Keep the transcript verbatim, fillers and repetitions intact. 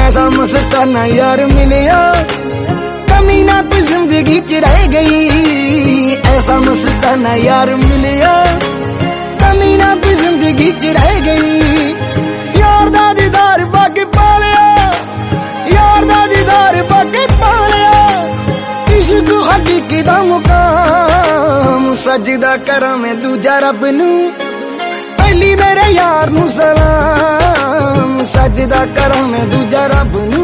ऐसा मस्ताना यार मिलिया कमी ना कोई जिंदगी च रह गई। ऐसा मस्ताना यार मिलिया कमी ना कोई जिंदगी च रह गई। यार दा दीदार बाकी पा लिया, यार दा दीदार बाकी पा लिया। इश्क हकीकी दा मुकाम सजदा करा मैं दूजा रब नू, पहली मेरे यार नू सलाम। सजदा करा मैं दूजा रब नू।